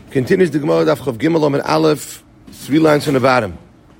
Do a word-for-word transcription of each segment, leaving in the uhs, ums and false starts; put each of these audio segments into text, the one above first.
Continues the Gemara Daf Chav Gimel Amud Aleph, three lines from the bottom.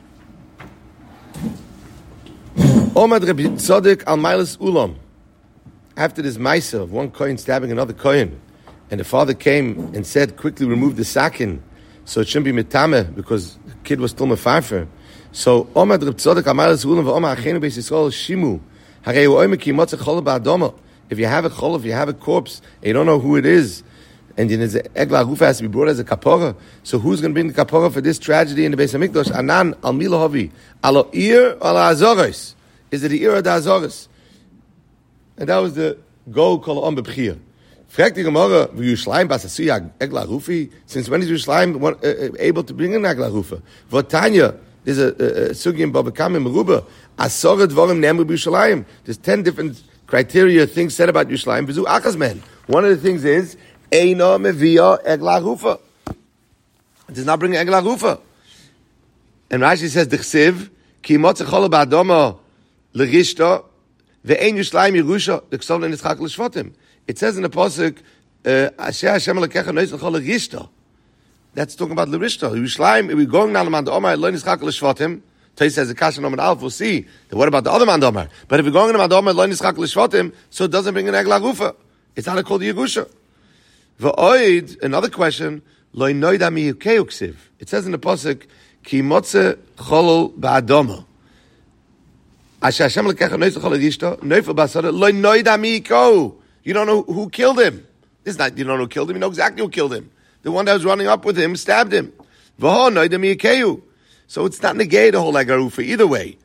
Omad Rabbi Tzadok al Mailas Ulam. After this Maisa of one kohen stabbing another kohen, and the father came and said, quickly remove the sakin, so it shouldn't be mitameh, because the kid was still mefarfer. So Omad Rabbi Tzadok al Mailas Ulam v'Omar Achenu Beis Yisrael Shimu. Harei Oimer ki Motzeh Chol Ba'adama. If you have a chol, if you have a corpse, and you don't know who it is, and then the egla rufa has to be brought as a kapora. So who's going to bring the kapora for this tragedy in the Beis Hamikdash? Anan al milahavi alo ir al azoros. Is it the ir or the azoros? And that was the go kol on bebchir. Fragt die Gemara, wie Yerushalayim basasuya egla rufi? Since when is Yerushalayim uh, able to bring an egla rufa? Votanya, there's a sugi in Babakam in Meruba. Asoret dvorim nemru b'Yerushalayim. There's ten different criteria, things said about Yerushalayim. V'zu achas men. One of the things is Eino mevia egla rufa. It does not bring egla rufa. And Rashi says, D'chsiv, ki motzeh chol ba'adama l'rishta, ve'ein Yerushalayim Yerusha, d'ksav le'nitzchak l'shvatim. It says in the pasuk, Asher Hashem Elokecha nois l'chol l'rishta. That's talking about l'rishta. Yerushalayim, we're going now to man d'omar, lo nitzchak l'shvatim. Tais says the Kashan Omen Alf, we'll see. Then what about the other man d'omar? But if we're going to man d'omar, lo nitzchak l'shvatim, so it doesn't bring an egla rufa. It's not called Yerusha. V'oid, another question, lo noida mi ukeuksiv. It says in the pasuk, ki motze cholol ba'adama. Asher Hashem lekecha nois l'chol l'rishta, noifel ba'asada, lo noida mi ko. You don't know who killed him. This is not, you don't know who killed him, you know exactly who killed him. The one that was running up with him stabbed him. V'ho noida mi ukeu. So it's not negate the whole agarufa either way.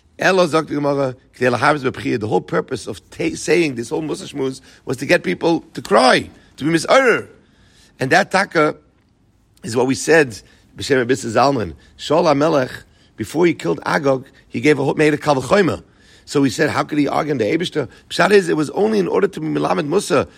The whole purpose of ta- saying this whole Musa Shmuz was to get people to cry, to be mis'orer. And that taka is what we said, B'Shem Abissa Zalman. Shaul HaMelech, before he killed Agag, he gave a made a kal v'chomer. So he said, how could he argue in the Eibishter? Pshat is, it was only in order to be Melamed Musa.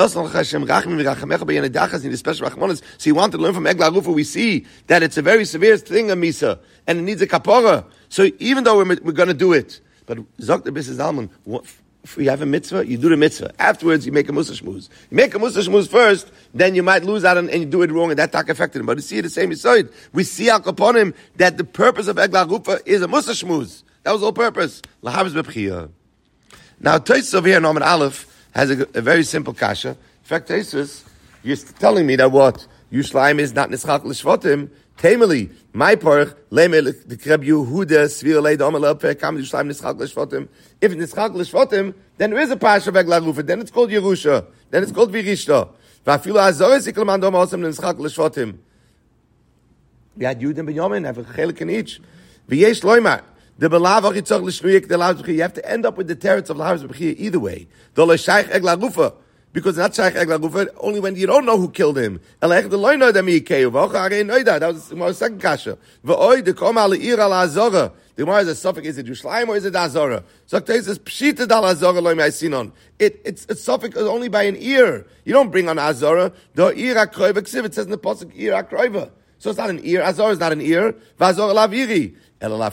So he wanted to learn from Egla Rufa. We see that it's a very severe thing, a Misa, and it needs a kapora. So even though we're, we're going to do it, but Zok the B'Shem Zalman, if you have a mitzvah, you do the mitzvah. Afterwards, you make a Musa Shmuz. You make a Musa Shmuz first, then you might lose out and, and you do it wrong, and that tak affected him. But you see the same side. We see Al Kaponim that the purpose of Egla Rufa is a Musa Shmuz. That was the whole purpose. Lahav's bebchia. Now, Tosfos over here in Amud Aleph has a, a very simple kasha. In fact, Tosfos, you're telling me that what? Yerushalayim is not nitzchak l'shvatim. Tamely, my parch, leme l'kreb Yehuda, svir leid omer le'opeh, kam Yerushalayim nitzchak l'shvatim. If it's nitzchak l'shvatim, then there is a pasha of Egla Rufa. Then it's called Yerusha. Then it's called Virishta. V'afilu azoris ikol man doma osam nitzchak l'shvatim. We had Yehuda and Binyamin, have a chelik in each. V'yesh loymar. The belav achitzach l'shnuyik the lahav's b'chiyah. You have to end up with the teretz of lahav's b'chiyah either way. The l'shaych egla rufa, because it's not shaykh egla rufa only when you don't know who killed him. Elech the loy noida mi yikeyu v'ocha arei noida. That was the second kasha. V'oy the koma le'ir al azora. The Gemara is a suffix. Is it Yerushalayim or is it Azora? So it says pshita dal azora loy me'asinon. It it's a suffix only by an ear. You don't bring on Azora. The ear akroiva ksiv. It says in the pasuk ear akroiva. So it's not an ear. Azora is not an ear. V'azora laviri. So either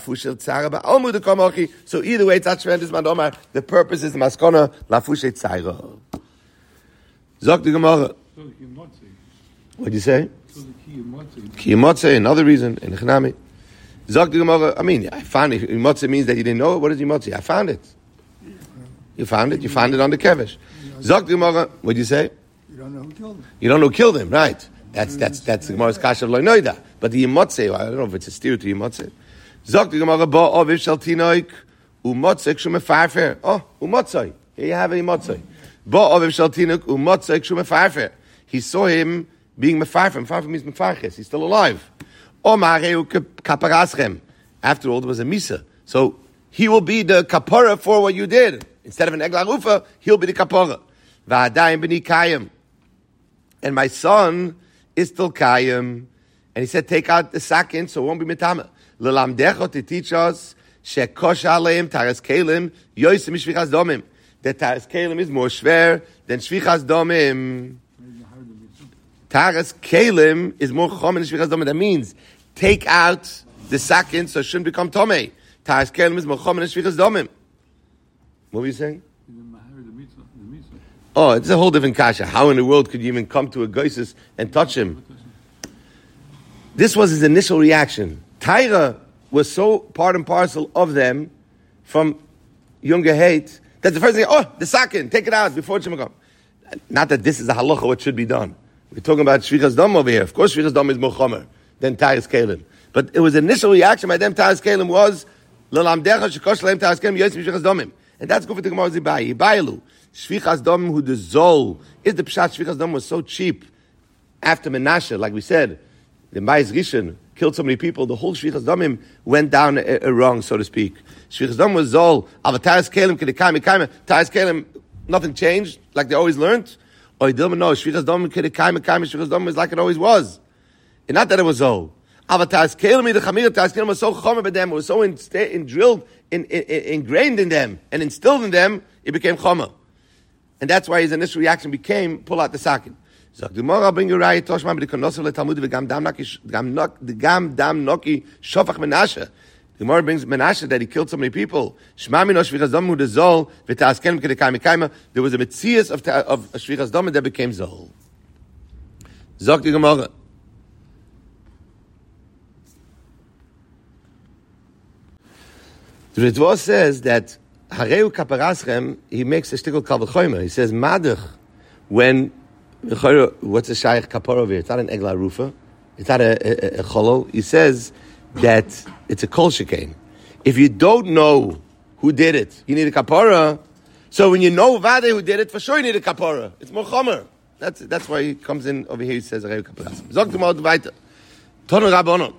way, it's not tremendous mandomar. The purpose is the maskona lafushe tzayra. Zok the Gemara. What do you say? Kiyamotze, another reason in Echnami. Zok the Gemara. I mean, I found it. Imotze means that you didn't know it. What is imotze? I found it. You found it. You found it on the kevish. Zok the Gemara. What do you say? You don't know who killed him. You don't know who killed him, right? That's that's that's the Gemara's kasha of lo noida. But the imotze, I don't know if it's a steer to imotze. Zok the Gemara ba aviv shel tinoik umotzek shu mefarfer. Oh, umotzei. Here you have a umotzei. Ba aviv shel tinoik umotzek shu mefarfer. He saw him being mefarfer. Mefarfer means mefarches. He's still alive. O mareu kaparaschem. After all, there was a misa. So he will be the kapara for what you did. Instead of an egla rufa, he'll be the kapara. Va'adayim b'ni kayim. And my son is still kayim. And he said, take out the sakin so it won't be mitama. L'lamdecho to teach us shekosh aleim taras kelim yoysim shvichas domim. That taras kelim is more schwer than shvichas domim. Taras kelim is more chom than shvichas domim. That means take out the sakin so it shouldn't become tomei. Taras kelim is more chom than shvichas domim. What were you saying? Oh, it's a whole different kasha. How in the world could you even come to a goisus and touch him? This was his initial reaction. Taira was so part and parcel of them from younger hate that the first thing, oh, the sakin, take it out before Shemagam. Not that this is the halacha, what should be done. We're talking about Shvichas Dam over here. Of course, Shvichas Dam is more chomer than Taras Kalim. But it was initial reaction by them, Taras Kalim was, L'lamdecha shekosh lehem Taras Kalim yosim Shvichas Damim. And that's good for the Gemara Zibai. Yibayilu. Shvichas Dam who the Zol. Is the Pshat Shvichas Dam was so cheap after Menashe, like we said, the Ma'is Rishon killed so many people, the whole Shvichas Damim went down uh, uh, wrong, so to speak. Shvichas Dam was Zol. Ava Taras Kalim kedekayim ekayim. Taras Kalim, nothing changed, like they always learned. Or you didn't know, Shvichas Dam kedekayim ekayim, Shvichas Dam was like it always was. And not that it was Zol. Ava Taras Kalim, the Chamir, Taras Kalim was so chomer by them, it was so in, in, drilled, in, in, in, ingrained in them, and instilled in them, it became chomer. And that's why his initial reaction became, pull out the sakin. Sagt die Mora bring Rai Toshman mit Konosel Talmud ve gam dam naki gam nok the gam dam noki shofach Menashe. The Mora brings Menashe that he killed so many people. Shma min shvichas dam hu de zol ve tasken ke de kaim kaima. There was a metzias of of shvichas dam that became zol. Sagt die Mora. The Ritva says that Hareu Kaparasrem, he makes a shtickle kal v'chomer. He says madach when what's a shaykh kapar over here? It's not an egla rufa. It's not a, a, a cholo. He says that it's a kol shekain. If you don't know who did it, you need a kapara. So when you know vade who did it, for sure you need a kapara. It's more chomer. That's that's why he comes in over here. He says hareu kaparasrem. Zog mal weiter. Tonu rabbanon.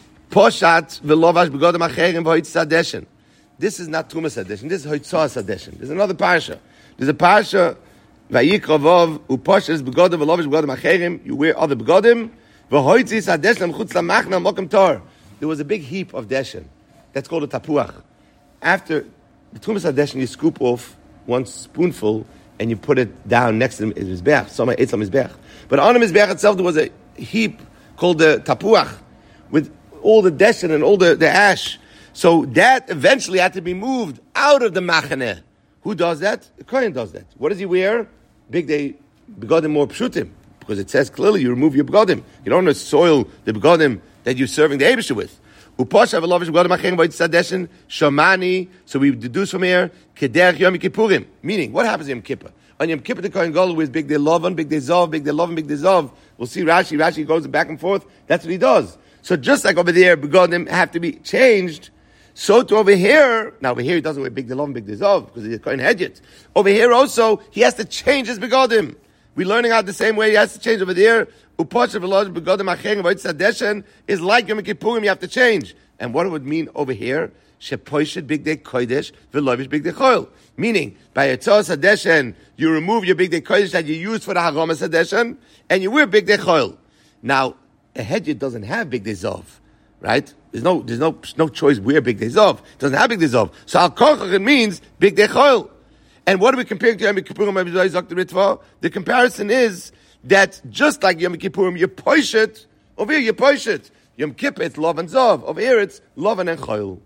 Poshat velovash begodem acherim v'hoitz sadeshen. This is not Tumas Sadeshin. This is Hoitzah Sadeshin. There's another parsha. There's a parsha, Vayikravov, Uposhes begodim, Velovish begodim acherim. You wear other begodim. V'hoitzi Sadeshin, Chutz lamachna, Mokem tor. There was a big heap of deshin. That's called a tapuach. After the Tumas Sadeshin, you scoop off one spoonful and you put it down next to the Mizbeach. Some ate some Mizbeach. But on the Mizbeach itself, there was a heap called the tapuach with all the deshin and all the, the ash. So that eventually had to be moved out of the machaneh. Who does that? The Kohen does that. What does he wear? Big day begodim more pshutim. Because it says clearly you remove your begodim. You don't want to soil the begodim that you're serving the Eibusha with. Upasha v'lovish begodim acherim v'yitzadeshin shamani. So we deduce from here, kederech yom kippurim. Meaning, what happens in Yom Kippur? On Yom Kippur the Kohen Gadol with big day lovan, big day zov, big day lovan, big day zov. We'll see Rashi. Rashi goes back and forth. That's what he does. So just like over there, begodim have to be changed. So to over here, now over here he doesn't wear big delov, big dezov, because he's a kohen hedjit. Over here also, he has to change his begodim. We're learning out the same way he has to change over there. Uposh v'losh begodim acherim v'yitzadeshen is like Yom Kippurim, you have to change. And what it would mean over here, shepoishet big day kodesh v'lovish big day choil. Meaning, by yitzos hadeshen, you remove your big day kodesh that you use for the haromas hadeshen, and you wear big day choil. Now, a hedjit doesn't have big day zov, right? There's no, there's no, no choice where big day zov. It doesn't have big day zov. So al kochach means big day choil. And what are we comparing to Yom Kippurim? The comparison is that just like Yom Kippurim, you push it. Over here, you push it. Yom Kippur, it's love and zov. Over here, it's love and choil.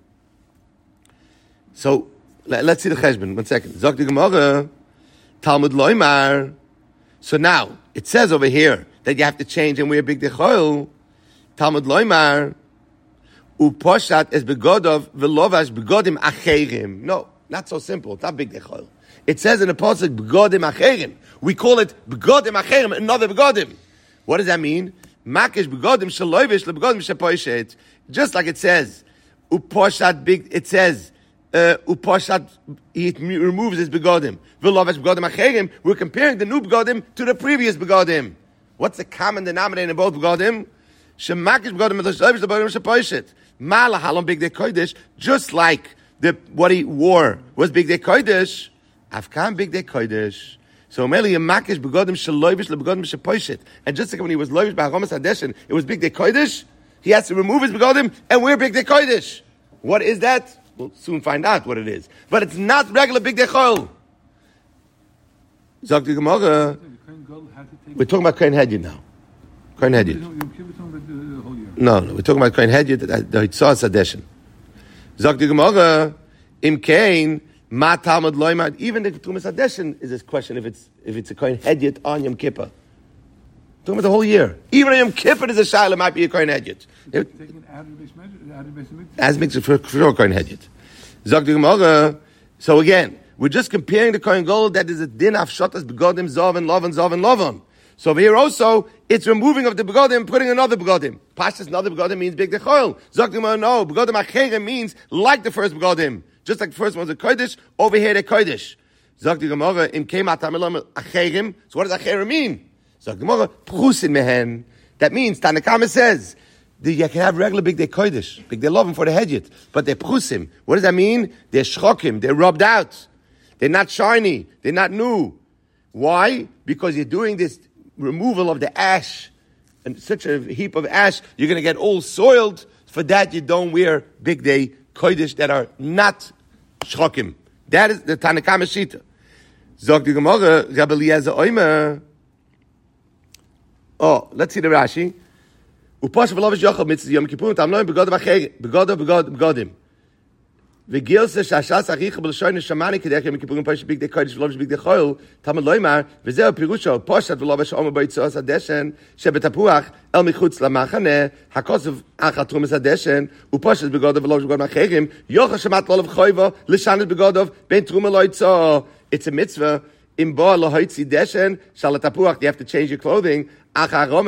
So let's see the cheshbon. One second. Zok the Gemara, Talmud loymar. So now it says over here that you have to change and wear big day choil. Talmud loymar. Uposhat is begodov velovash begodim acherim. No, not so simple. It's not big dechol. It says in the pasuk begodim acherim. We call it begodim acherim, another begodim. What does that mean? Makish begodim shalovish lebegodim shepoishet. Just like it says uposhat big. It says uh, uposhat. It removes his begodim velovash begodim acherim. We're comparing the new begodim to the previous begodim. What's the common denominator in both begodim? Shemakish begodim shalovish lebegodim shepoishet. Mala halom big day kodesh, just like the what he wore was big day kodesh. Afkan big day kodesh. So meli makish begodim shalovish lebegodim shepoishet. And just like when he was lovish by haromas hadeshen, it was big day kodesh. He has to remove his begodim and wear big day kodesh. What is that? We'll soon find out what it is. But it's not regular big day chol. Zok the Gemara. We're talking about kohen hedjid now. Kohen hedjid. No, no, we're talking about kohen hedjid, the hitzah sadeshin. Zok the Gemara, im kain ma talmud loymad. Even the tumas sadeshin is this question if it's if it's a kohen hedjid on Yom Kippur. Talking about the whole year. Even Yom Kippur is a shayla, might be a kohen hedyot. Taking it out of the basement. As makes it for sure kohen hedyot. Zog the Gemara. So again, we're just comparing the kohen gadol that is a din of shotas begodim zov and lov and zov and lovon. So over here also, it's removing of the begodim, putting another begodim. Pashtas another begodim means big dechoil. Zog the Gemara, no, begodim acherem means like the first begodim. Just like the first one was a kodesh, over here the kodesh. Zog the Gemara, im kema tamilam acherem. So what does acherem mean? Zog the Gemara, prusin mehen. That means, Tanakama says, that you can have regular big day kodesh, big day loving for the hedyot, but they're prusim. What does that mean? They're shchokim, they're rubbed out. They're not shiny, they're not new. Why? Because you're doing this removal of the ash, and such a heap of ash, you're going to get all soiled. For that, you don't wear big day kodesh that are not shchokim. That is the Tanakama Shita. Zog the Gemara, Rabbi Eliezer Oimer. Oh, let's see the Rashi. Upash v'lovish yochel mitzvah Yom Kippur tamloim begodim acher begodim begodim begodim. V'gil se shashas achicha b'lashoyin shamani kedech Yom Kippur upash big de kodesh v'lovish big de choil tamloimar v'zeh pirusho poshat v'lovish omer b'yitzos adeshen shebetapuach el michutz lamachane hakosov achatrum es adeshen upashat begodim v'lovish begodim acherim yochel shamat lolav choiva l'shanet begodov ben truma loitzo. It's a mitzvah. In ba lahoitzi deshen shalatapuach. You have to change your clothing. Just like it's a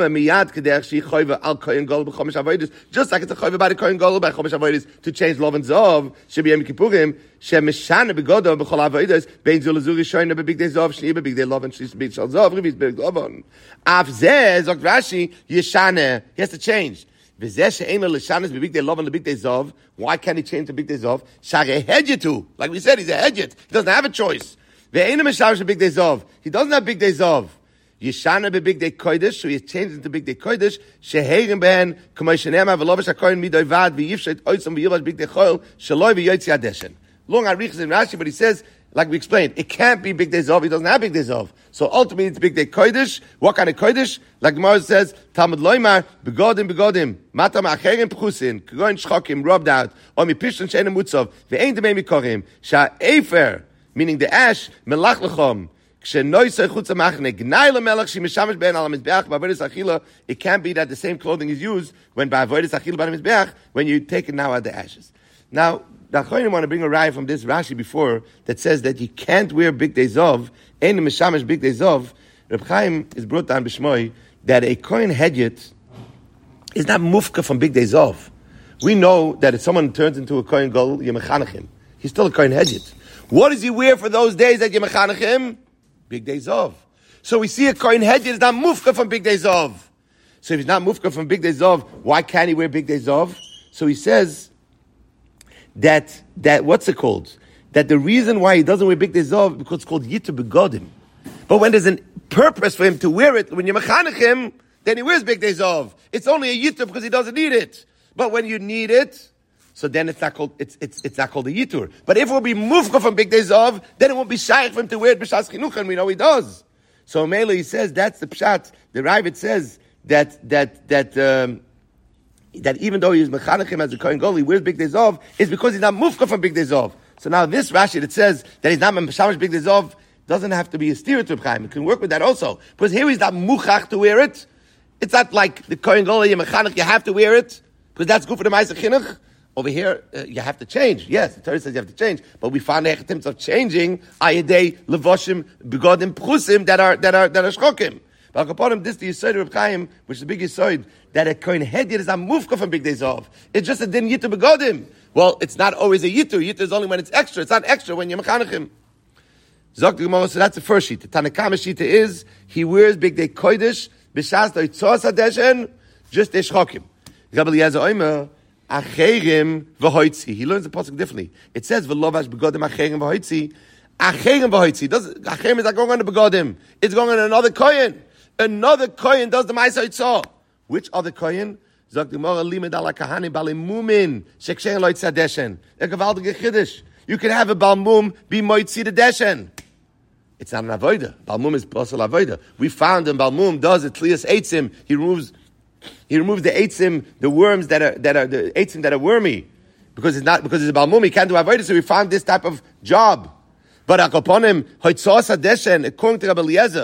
chayva by the kohen gadol by chomesh avodas to change lov and zov shebi Yom Kippurim shemeshana begodo b'chol avodas bein zul zuri shoyna bebig day zov shni bebig day lov and shlis big shal zov rivis big lovon af zeh zok Rashi yeshana. He has to change. V'zeh she'ein lo l'shanas bebig day lov and bebig day zov. Why can't he change to big day zov? Share hedyetu. Like we said, he's a hedyet. He doesn't have a choice. Ve'ein meshavish bebig day zov. He doesn't have big day zov. Yeshana be big day kodesh, so he changed into big day kodesh. Sheherim ben k'moishenema v'lovish hakoyin midoy vad v'yivshet oitzom v'yivash big day choil shaloi v'yoytzi adeshen. Long arichas in Rashi, but he says, like we explained, it can't be big day zov. He doesn't have big day zov. So ultimately, it's big day kodesh. What kind of kodesh? Like Gemara says, Talmud loymar begodim begodim matam acherim pchusin k'goyin shchokim rubbed out or mipishton she'enem mutzov ve'ein demei mikorim sha'efer, meaning the ash melach lechom. It can't be that the same clothing is used when by avodas achila by the mizbeach when you take it now out the ashes. Now, the Achonim want to bring a raya from this Rashi before that says that you can't wear big day zov, and mishamish big day zov. Reb Chaim is brought down b'shmoi that a kohen hedyot is not mufka from big day zov. We know that if someone turns into a kohen gadol, you mechanech him. He's still a kohen hedyot. What does he wear for those days that you mechanech him? Big day zov. So we see a kohen hedyot is not mufka from big day zov. So if he's not mufka from big day zov, why can't he wear big day zov? So he says that that what's it called? That the reason why he doesn't wear big day zov because it's called yitu begodim. But when there's a purpose for him to wear it, when you mechanech him, then he wears big day zov. It's only a yitu because he doesn't need it. But when you need it, so then it's not called it's it's it's not called a yitur. But if it will be mufka from big day zov, then it won't be shaykh for him to wear it b'shas chinuch, and we know he does. So Mele he says that's the pshat. The Ravid says that that that um, that even though he's mechanechim as a kohen gadol, he wears big day zov, is because he's not mufka from big day zov. So now this Rashi that says that he's not meshamish big day zov doesn't have to be a steer to Chaim. It can work with that also because here he's not muchach to wear it. It's not like the kohen gadol you mechanech you have to wear it because that's good for the ma'aser chinuch. Over here, uh, you have to change. Yes, the Torah says you have to change, but we found the attempts of changing ayedei levoshim begodim pchusim that are that are that are shchokim. But upon him, this the Yisod of Chaim, which is the big Yisod, that a kohen hedyot is a mufka from big days off. It's just a din yitu begodim. Well, it's not always a yitu. Yitu is only when it's extra. It's not extra when you're mechanechim. Zok the Gemara, so that's the first sheet. The Tanakama sheet is he wears big day kodesh b'shas doitzos adeshen just a shchokim. Rabbi Eliezer Oimer. Acherim v'hoitzi. He learns the pasuk differently. It says v'lovash begodim acherim v'hoitzi. Acherim v'hoitzi. Does acherim is not going on the begodim? It's going on another kohen. Another kohen does the ma'aser itzah. Which other kohen? Zok the Gemara limed ala kahani balimumin shekshen lo itzah deshen. A gewaltige chiddush. You can have a balmum be moitzi the deshen. It's not an avoda. Balmum is posel avoda. We found in balmum does it tlias eitzim. He removes. He removes the eitzim, the worms that are that are the eitzim that are wormy, because it's not because it's a balmum. He can't do avodah. So we found this type of job. But akoponim hoitzos adeshen according to Rabbi Eliezer,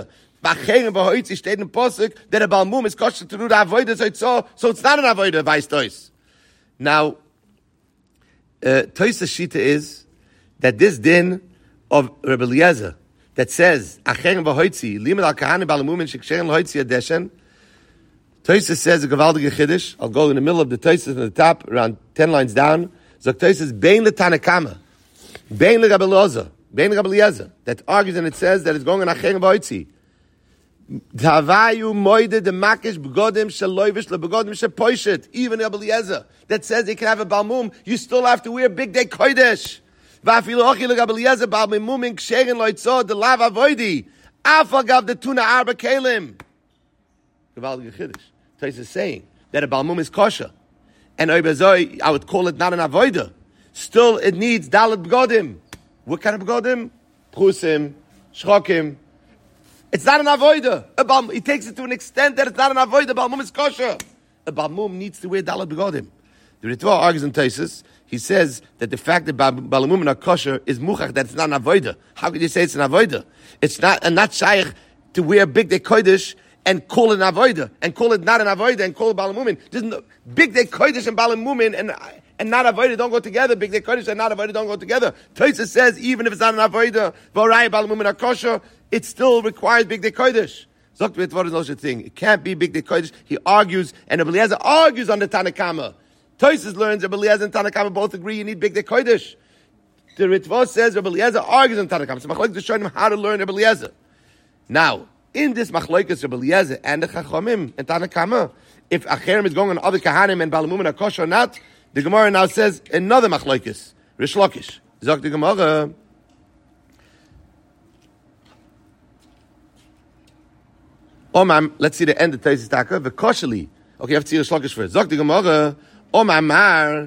Bacheren behoitzi steht in Posuk that a balmum is kosher to do the avodah so it's so so it's not an avodah vice tois. Now, uh, Toisa Shita is that this din of Rebbe Eliezer that says Acheren behoitzi limud al kahane balmum and sheksheren lohoitzi adeshen. Toisa says a gavaldige chiddush. I'll go in the middle of the Toisa at the top, around ten lines down. Zok Toisa is bein letanakama, bein leRabbi Eliezer, bein leRabbi Eliezer. That argues and it says that it's going on Acheren behoitzi. Tavayu moide de makish begodim shaloivish lebegodim shepoishet. Even Rebbe Eliezer that says he can have a balmum, you still have to wear big day kodesh. Vafilu ochi leRabbi Eliezer balmum in ksherin loitzo de lav avoidi. Afagav de tuna arba kelim. Gavaldige chiddush. Toisa is saying that a balmum is kosher, and oibazoi I would call it not an avoida. Still, it needs dalet begodim. What kind of begodim? Prusim, shchokim. It's not an avoida. A balmum, he takes it to an extent that it's not an avoida. A balmum is kosher. A balmum needs to wear dalet begodim. The Ritva argues in Taisus. He says that the fact that balmum are kosher is muchach, that it's not an avoida. How could you say it's an avoida? It's not, and not shaykh to wear big day kodesh and call it an avoida, and call it not an avoida, and call it balamumin. Doesn't big day kodesh and balamumin and and not avoida don't go together. Big day kodesh and not avoida don't go together. Tosha says even if it's not an avoida, varai balamumin are kosher, it still requires big day kodesh. Zokt with what is no such thing. It can't be big day kodesh. He argues, and Rebbe Eliezer argues on the Tanakama. Tosha learns Rebbe Eliezer and Tanakama both agree you need big day kodesh. The Ritva says Rebbe Eliezer argues on Tanakama. So Machlokes is showing him how to learn Rebbe Eliezer. Now, in this machlokes Rebbe Eliezer and the Chachamim and Tanakama, if Acherim is going on other Kahanim and Balamumin are kosher or not, the Gemara now says another machlokes, Rish Lakish. Zok the Gemara. Omam, let's see the end of Taisis Taka. V'kosheli. Okay, you have to see Rish Lakish first. Zok the Gemara. Omamar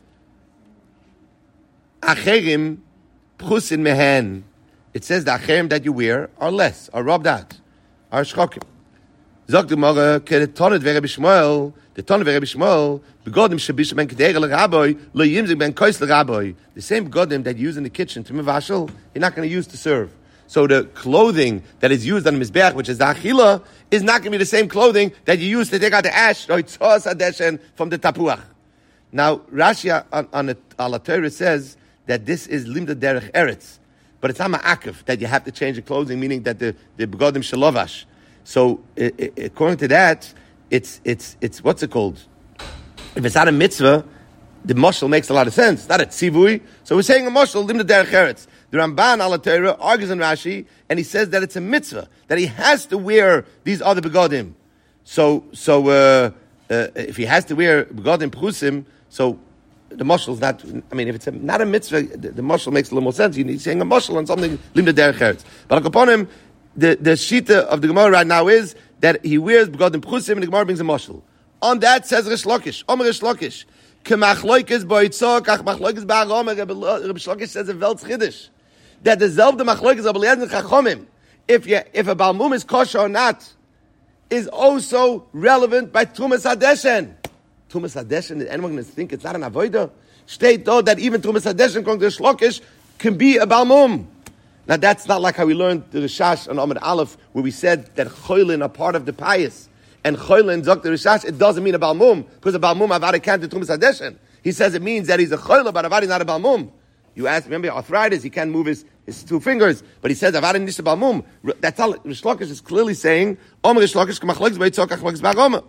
Acherim Pchusin Mehen. It says the Acherim that you wear are less, are rubbed out. Are shchokim. Zok the Gemara, ke tonet ve'Rebbi Shmuel, the tonet ve'Rebbi Shmuel, begodim shebish ben kedei l'Rabbi, lo yimzik ben kois l'Rabbi. The same begodim that you use in the kitchen to mevashel, you're not going to use to serve. So the clothing that is used on the mizbeach, which is the achila, is not going to be the same clothing that you use to take out the ash, or tzos adeshen from the tapuach. Now Rashi on, on the Ala Torah says that this is limda derech eretz. But it's not ma'akev that you have to change the clothing, meaning that the the begodim shalovash. So it, it, according to that, it's it's it's what's it called? If it's not a mitzvah, the mashal makes a lot of sense. It's not a tzivui. So we're saying a mashal lim the derech eretz. The Ramban Ala Torah argues in Rashi, and he says that it's a mitzvah that he has to wear these other begodim. So so uh, uh, if he has to wear begodim prusim, so. The mashal is not, I mean, if it's a, not a mitzvah, the, the mashal makes a little more sense. You need saying a mashal on something, limda derech eretz. But upon him, the, the shita of the Gemara right now is that he wears begodim pchusim and the Gemara brings a mashal. On that says Rish Lakish, Omer Rish Lakish, k'machloikes boitzah, kach machloikes ba'aromer, Rish Lakish says a Weltz Chiddush, that the zelvde machloikes of Eliezer and Chachomim, if you, if a balmum is kosher or not, is also relevant by Tumas Hadeshen. Tumas Hadeshen, is anyone going to think it's not an avoida? State though that even Tumas Hadeshen, according to Rish Lakish, can be a balmum. Now that's not like how we learned the Rishash on Amud Aleph, where we said that choylin are part of the pious. And choylin, Zok the Rishash, it doesn't mean a balmum, because a balmum avada can't do Tumas Hadeshen. He says it means that he's a choyla, but avada is not a balmum. You ask, remember arthritis, he can't move his, his two fingers, but he says avada nisha balmum. That's all Rish Lakish is clearly saying, Omer Rish Lakish k'machlokes b'yitzok k'machlokes b'aromer.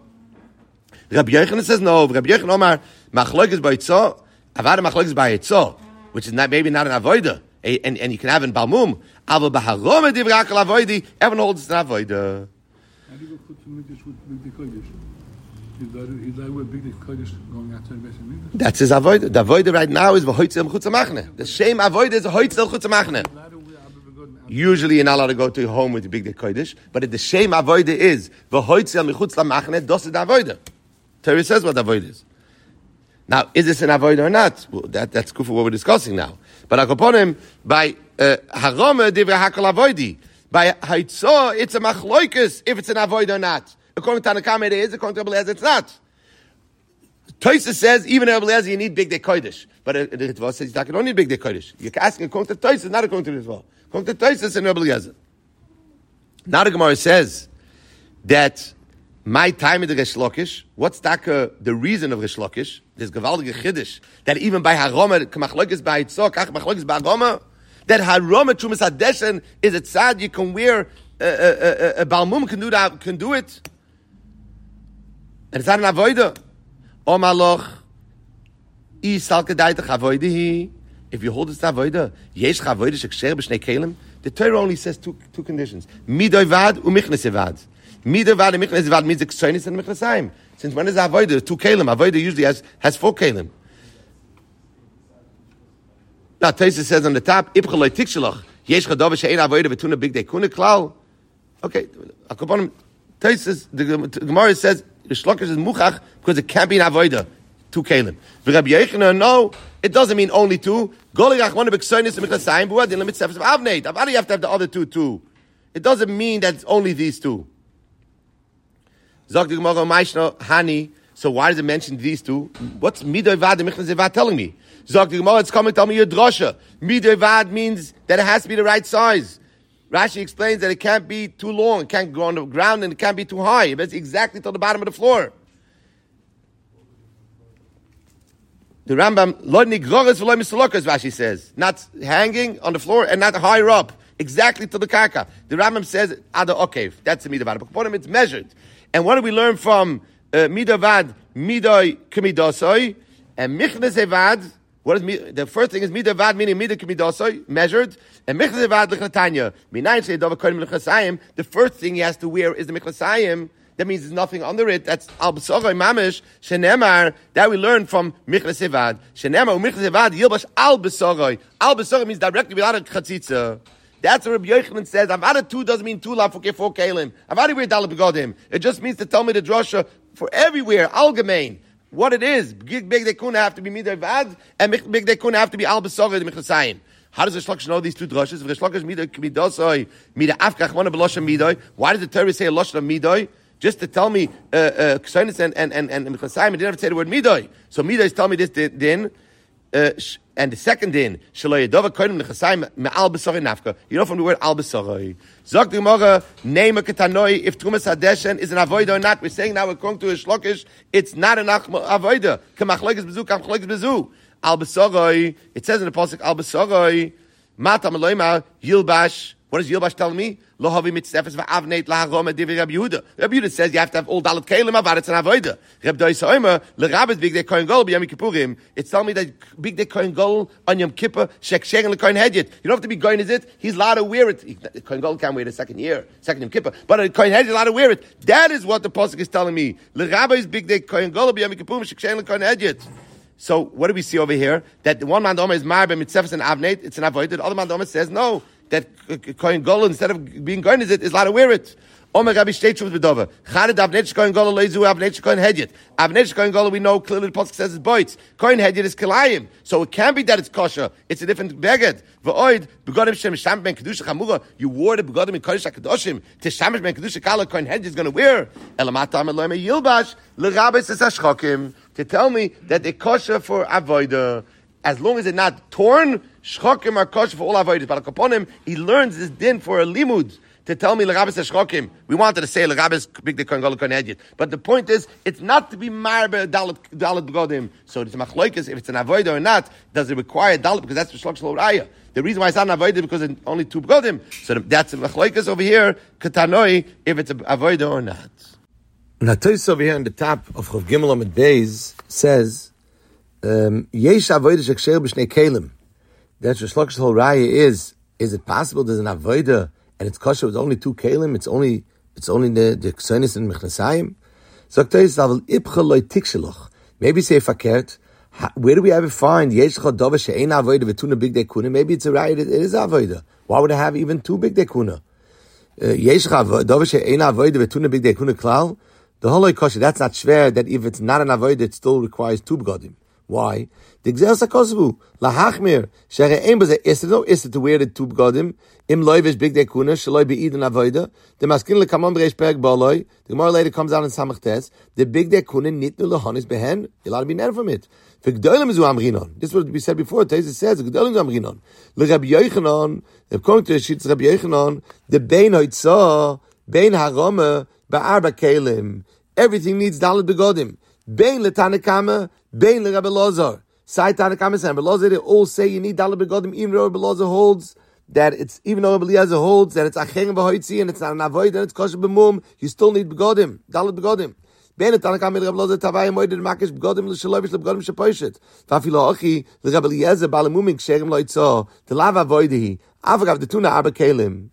Rabbi Yochanan says no. Rabbi Yochanan Omar machlokes b'yitzok, avada machlokes b'yitzok, which is not maybe not an avoida, and and you can have in balmum. Aval b'haroma divrei akal avoidi. Everyone holds it's an avoida. How do you go put some mikdash with big kodesh? Is that is that where big kodesh going outside Beis Hamikdash? That's his avoida. The avoida right now is v'hoitzel chutz machne. The same avoida is v'hoitzel chutz machne. Usually you're not allowed to go to your home with the big kodesh, but if the same avoida is v'hoitzel chutz machne, das is the avoida. Torah says what avoid is. Now, is this an avoid or not? Well, that, that's good for what we're discussing now. But Akoponim, by Haroma, divrei hakol avoidi. By Haitzah, it's a machloikus if it's an avoid or not. According to Tanakama, it is. According to Rebbe Eliezer, it's not. Toisa says, even in Rebbe Eliezer, you need big day kodesh. But the Ritva says, you don't need big day kodesh. You're asking according to Toisa, not according to the Ritva. According to Toisa, it's in Rebbe Eliezer. Now the Gemara says that my time of the Resh Lakish, what's that, uh, the reason of Resh Lakish? There's Gavaldige Chiddush, that even by Haroma, Kamachlokes by Itzok, Kamachlokes by Haroma, that Haroma Trumas Hadeshen is it sad you can wear, uh, uh, uh, a Balmum can do that, can do it. And it's not an Avoida. O Maloch, I Salke Daitach Avoidihi. If you hold this Avoida, Yesh Avoida Sheksher B'Shnei Kelim, the Torah only says two, two conditions. Midoi Vad u'Michnes Vad. Midoi Vad and Michnes Vad means the Kshonis and Michnesayim. Since when is Avoida? Two Kelim. Avoida usually has, has four Kelim. Now, Taisa says on the top, Ipchaloi Tikshalach, Yesh Chadova She'en Avoida V'tuna Big Day Kuna Klal. Okay, Taisa, the Gemara says, the Shlokish is Muchach because it can't be an Avoida. Two Kelim. V'Rabbi Yochanan, no, it doesn't mean only two. Goligach one of B'Ksoinis and Michnesayim, but the limit of Avneit. Avadi you have to have the other two too. It doesn't mean that it's only these two. Zog the Gemara Maishno Hani. So why does it mention these two? What's Midoi Vad and Michnes Vad telling me? Zog the Gemara, it's coming. Tell me your drasha. Midoi Vad means that it has to be the right size. Rashi explains that it can't be too long, it can't go on the ground, and it can't be too high. It's exactly to the bottom of the floor. The Rambam, Lo nigrores v'lo misalokas, Rashi says. Not hanging on the floor and not higher up. Exactly to the karka. The Rambam says, Ada Okev. That's the Midavad. But for him, it's measured. And what do we learn from uh, Midavad, Midoi Kemidosoi, and Michnes Evad? What is the first thing is Midavad, meaning Midoi Kemidosoi, measured, and Michnes Evad Lechatanya. Minayin Sheidova Kodim Lechasayim. The first thing he has to wear is the Mechasayim. That means there's nothing under it. That's al b'soroi mamish shenemar. That we learn from Michnes Evad. Shenemar u'Michnes Evad yilbash al b'soroi. Al b'soroi means directly without a chatzitza. That's what Rabbi Yochanan says. Avada two doesn't mean two lafukei four kalim. Avada we're dalad begodim. It just means to tell me the drasha for everywhere. Algemein. What it is. Big big dekuna have to be midei vad and big dekuna have to be al b'soroi the Michnesayim. How does the Shlokish know these two drashas? The Shlokish midei k'midosoi midei afkach one of loshem midoi. Why does the Torah say a loshem of midoi? Just to tell me, uh, uh, Kshonis and, and, and, and Michnesayim, it didn't have to say the word Midoi. So Midoi is telling me this din, uh, and the second din, Shelo Yedova Kodim Michnesayim me'al b'soroi nafka. You know from the word al b'soroi. Zok the Gemara, Neima Ketanoi, if Trumas Hadeshen is an avoida or not. We're saying now we're going to a Shlokish, it's not an avoida. Kamachlokes bezu, kamachlokes bezu. Al b'soroi, it says in the pasuk al b'soroi, Mata Meloima, Yilbash. What is Yilbash telling me? Lo havi mitzefes va'avneit laharoma divi Rabbi Yehuda. Rabbi Yehuda says you have to have all dalat kelim avad. It's an avoida. Rabbi Doisa Omer l'rabes big day kohen gadol b'yom kippurim. It's telling me that big day kohen gadol on Yom Kippur shek shegen l'kohen hedyet. You don't have to be going. Is it? He's allowed to wear it. He, kohen gadol can't wear it the second year, second Yom Kippur. But a kohen hedyet is allowed to wear it. That is what the pasuk is telling me. L'rabes big day kohen gadol b'yom kippurim shek shegen l'kohen hedyet. So what do we see over here? That the one man Omer is marbe mitzefes and avneit. It's an avoida. The other man Omer says no. That Kohen Gadol, instead of being going, is it is allowed to wear it. Omer Rabbi Shtei Shuvas B'Dova. Chaded Avnei Kohen Gadol Leizu Avnei Kohen Hedyet. Avnei Kohen Gadol we know clearly the pasuk says it's boits. Kohen Hedyet is Kilayim, so it can't be that it's kosher. It's a different beged. V'oid Begodim Shem Shamish Ben Kedusha Chamura. You wore the Begodim in Kodesh HaKadoshim. To Shamish Ben Kedusha Kala Kohen Hedyet is going to wear. Elamata Amar Loime Yilbash L'Rabes Es Hashchokim to tell me that they're kosher for avoida. As long as it's not torn, shchokim are kosher for all avodas. But upon him, he learns this din for a limud to tell me l'rabes shchokim. We wanted to say l'rabes big de kohen gadol kohen hedyet, but the point is, it's not to be marbe dalet dalet begodim. So it's machloikes if it's an avodah or not. Does it require dalet because that's the shlok shel raya? The reason why it's not an avodah is because it's only two begodim. So that's machloikes over here katanoi if it's an avodah or not. Now, Toys over here on the top of Chav Gimel Amud Beis says. Um, Yesh avodah sheksher b'shnei kelim. That's what Shlokish whole raya is. Is it possible there's an avodah and it's kosher with only two kelim? It's only it's only the the Kshonis and Michnesayim. So aval ipcha loy tiksheloch. Maybe say fakert. Where do we ever find yesh chodova she'ein avodah v'tuna big day kuna? Maybe it's a raya. It is avodah. Why would I have even two big day kuna? Yesh chodova she'ein avodah v'tuna big day kuna klal. The whole kosher. That's not shver. That if it's not an avodah, it still requires two begodim. Why? The Gzeras HaKosavu, lahachmir, shere ein b'zeh, is no is to wear the two begodim, im loivish big day kuna, shaloi be'iden avoida, the maskin lekamon b'reish perek ba'aloi, the Gemara later comes out in Samach Tes, the big day kuna nitnu lehonis behen, you're allowed to be ner from it. V'gdolim is amrinon. This is what we said before, Teza says, v'gdolim is amrinon. L'Rabbi Yochanan, according to the Shitz Rabbi Yochanan, the bein hoitzah, bein haroma, ba'arba kelim, everything needs dalet begodim. Bein letanakama, bein leRabbi Elazar. Sai Tanakama and Rabbi Elazar, they all say you need dalet begodim. Even though Rabbi Elazar holds that it's, even though Rabbi Eliezer holds that it's acherim v'hoitzi and it's not an avoid and it's kosher b'mum, you still need begodim, dalet begodim. Bein letanakama Rabbi Elazar tavayim moeded makish begodim l'shalovish l'begodim shepoishet. V'afilo achi l'Rabbi Eliezer balamumim ksherim loitzah the lav avoidehi avagav the tuna arba kelim.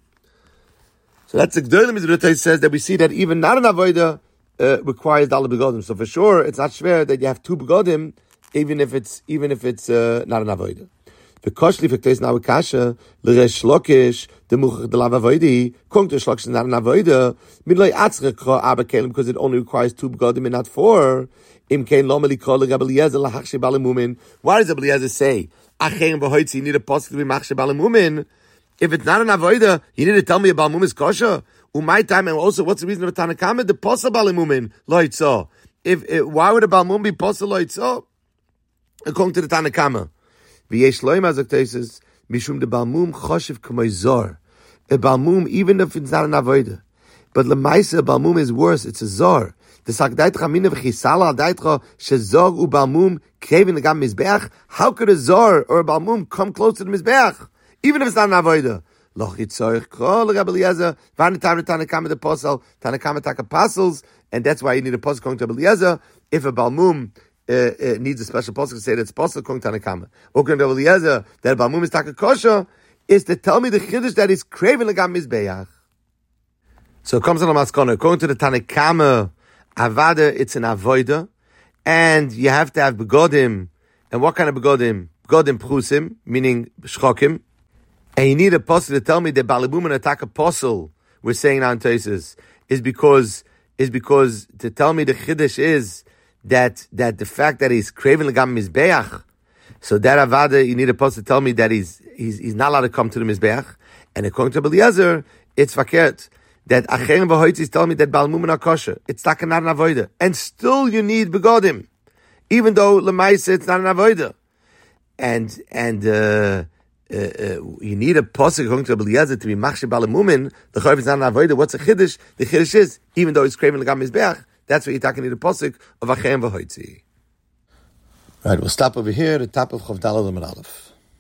So that's the Gdolim Mizratai says that we see that even not an avoida uh, requires dalet begodim. So for sure, it's not schwer that you have two begodim, even if it's even if it's uh, not an avoida. The koshli fekteis now kasha l'resh shlokish the muchach the lav avoidi kong to shlokish not an avoida midlay atzre kra arba kelim because it only requires two begodim and not four. Im kein lomeli kol Rabbi Eliezer lahachshe balamumin. Why does Rabbi Eliezer say acherim b'hoitzi you need a pasuk to be machshe balamumin? If it's not an avoida, you need to tell me about mum is kosher. My time, and also, what's the reason of Tanakama? The posel balimumin loitzah. If, if why would a balmum be posel loitzah? According to the Tanakama, v'yesh loim azaktesis mishum the balmum choshev k'moizor. A balmum, even if it's not an avoida, but lemaisa balmum is worse. It's a zor. The sakdaitcha mina v'chisala daitcha shezor u balmum krevin legam mizbeach. How could a zor or a balmum come close to the mizbeach, even if it's not an avoida? Loch yitzorich kol Rabbi Eliezer v'ani tam Tanakama the posel Tanakama taka apostles, and that's why you need a posel going to Rabbi Eliezer. If a balmum uh, uh, needs a special posel to say that it's posel going to Tanakama, or going to Rabbi Eliezer that a balmum is taka kosher, is to tell me the chiddush that is craving legam mizbeach. So it comes on the maskana. According to the Tanakama, avada it's an avoida, and you have to have begodim. And what kind of begodim? Begodim prusim, meaning shchokim. And you need a posel to tell me that balibum and attack posel, we're saying now in Tosis, is because is because to tell me the chiddush is that that the fact that he's craving legam mizbeach, so that avada you need a posel to tell me that he's he's he's not allowed to come to the mizbeach. And according to Eliezer, it's fakert that acherim v'hoitzi is telling me that balmum and kosher. It's not an avoida, and still you need begodim, even though lemaisa it's not an avoida, and and. uh Uh, uh, you need a posuk according to Eliezer to be machshe balamumin. The chayv is not an avodah. What's a chiddush? The chiddush is even though he's craving legam mizbeach, that's what you're talking to the posuk of achem v'hoitzi. Right, we'll stop over here at the top of Chav Daled Amud Aleph.